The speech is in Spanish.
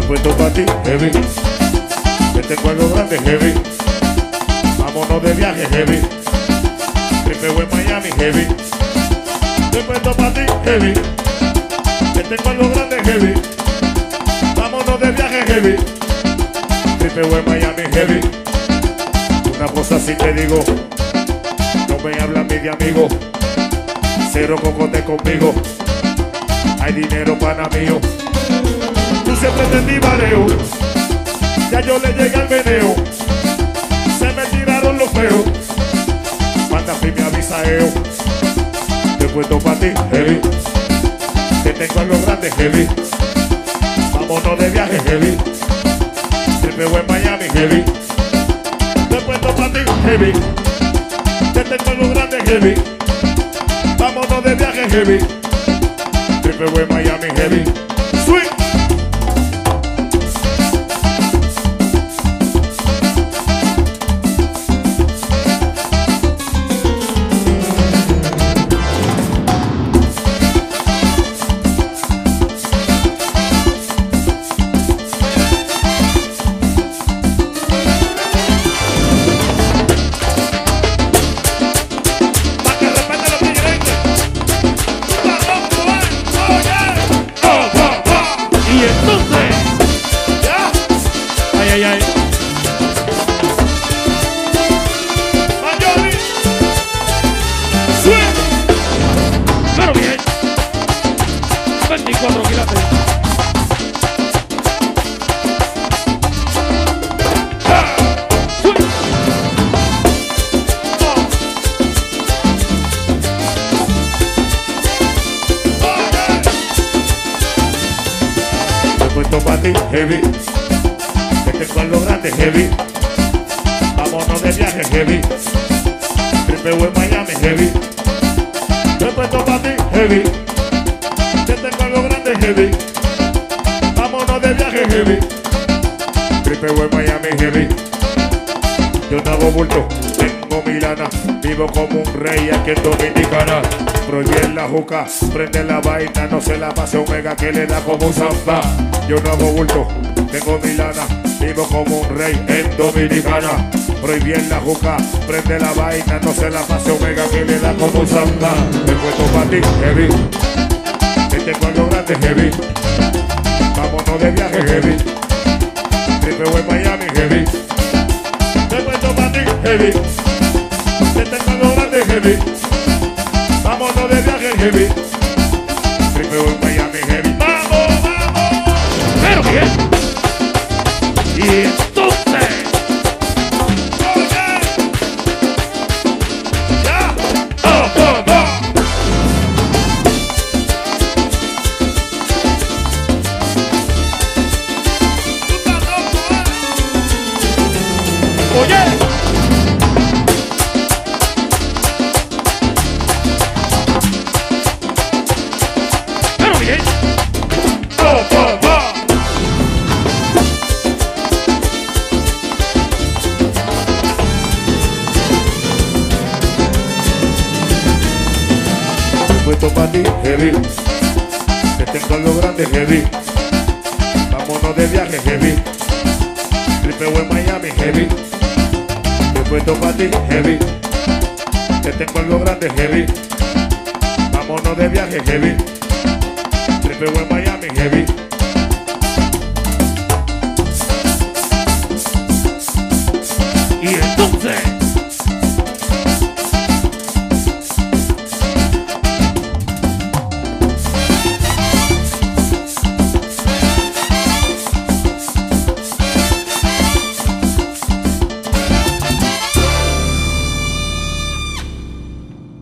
puesto para ti, heavy. Que tengo algo grande, heavy. Vámonos de viaje, heavy. Tripeo en Miami, heavy. Te puesto para ti, heavy. Que tengo algo grande, heavy. Vámonos de viaje, heavy. Tripeo en Miami, heavy. Una cosa sí te digo, no me hablan ni de amigos. Cero cocote conmigo. Hay dinero pana mío. Tú siempre te di mareo. Ya yo le llegué al meneo. Se me tiraron los feos. Manda fin me avisa eo. Te puesto pa' ti, heavy. Te tengo algo grande, heavy. Vámonos de viaje, heavy. Te pego en Miami, heavy. Te puesto pa' ti, heavy. Te tengo algo grande, heavy. Vámonos de viaje, heavy. Te pego en Miami, heavy. Sweet. Puesto para ti, heavy. Que tengo algo grande, heavy. Vámonos de viaje, heavy. Tripeo en Miami, heavy. Te puesto para ti, heavy. Que tengo algo grande, heavy. Vámonos de viaje, heavy. Tripeo en Miami, heavy. Yo no hago bulto, tengo mi lana. Vivo como un rey aquí en Dominicana. Prohibí la juca, prende la vaina. No se la pase Omega que le da como un zamba. Yo no hago bulto, tengo mi lana. Vivo como un rey en Dominicana. Prohibí la juca, prende la vaina. No se la pase Omega que le da como un zamba. Me puesto para ti, heavy. Que tengo algo grande, heavy. Vámonos de viaje, heavy. Tripeo en Miami, heavy. Me puesto para ti, heavy. Que tengo algo grande, heavy. Vámonos de viaje, heavy. Tripeo en Miami, heavy. ¡Vamos, vamos! Pero bien. Y entonces. ¡Oye! ¡Ya! ¡Oh, oh, oh! ¡Tú estás loco, Oye. Pero bien. ¡Oh, oh, oh! Puesto para ti, heavy. Que tengo algo grande, heavy. Vámonos de viaje, heavy. Tripeo en Miami, heavy. He puesto para ti, heavy. Que tengo algo grande, heavy. Vámonos de viaje, heavy. Tripeo en Miami, heavy.